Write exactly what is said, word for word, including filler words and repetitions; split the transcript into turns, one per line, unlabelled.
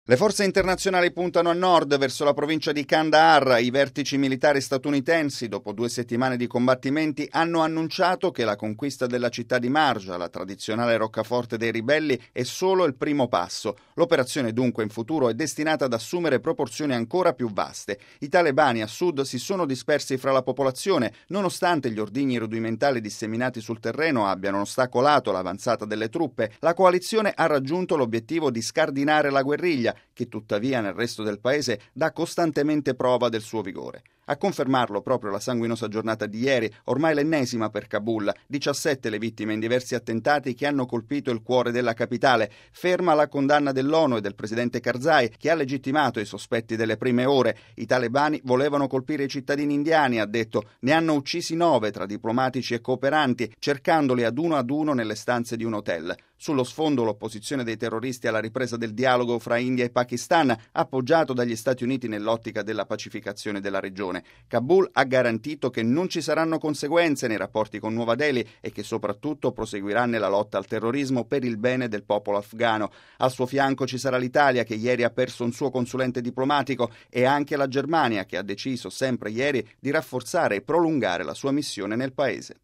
Le forze internazionali puntano a nord, verso la provincia di Kandahar. I vertici militari statunitensi, dopo due settimane di combattimenti, hanno annunciato che la conquista della città di Marja, la tradizionale roccaforte dei ribelli, è solo il primo passo. L'operazione dunque in futuro è destinata ad assumere proporzioni ancora più vaste. I talebani a sud si sono dispersi fra la popolazione, nonostante gli ordigni rudimentali disseminati sul terreno abbiano ostacolato l'avanzata delle truppe. La coalizione ha raggiunto l'obiettivo di scardinare la guerriglia, che tuttavia nel resto del paese dà costantemente prova del suo vigore. A confermarlo proprio la sanguinosa giornata di ieri, ormai l'ennesima per Kabul, diciassette le vittime in diversi attentati che hanno colpito il cuore della capitale. Ferma la condanna dell'ONU e del presidente Karzai, che ha legittimato i sospetti delle prime ore. I talebani volevano colpire i cittadini indiani, ha detto. Ne hanno uccisi nove tra diplomatici e cooperanti, cercandoli ad uno ad uno nelle stanze di un hotel. Sullo sfondo l'opposizione dei terroristi alla ripresa del dialogo fra India e Pakistan, appoggiato dagli Stati Uniti nell'ottica della pacificazione della regione. Kabul ha garantito che non ci saranno conseguenze nei rapporti con Nuova Delhi e che soprattutto proseguirà nella lotta al terrorismo per il bene del popolo afghano. Al suo fianco ci sarà l'Italia, che ieri ha perso un suo consulente diplomatico, e anche la Germania, che ha deciso sempre ieri di rafforzare e prolungare la sua missione nel paese.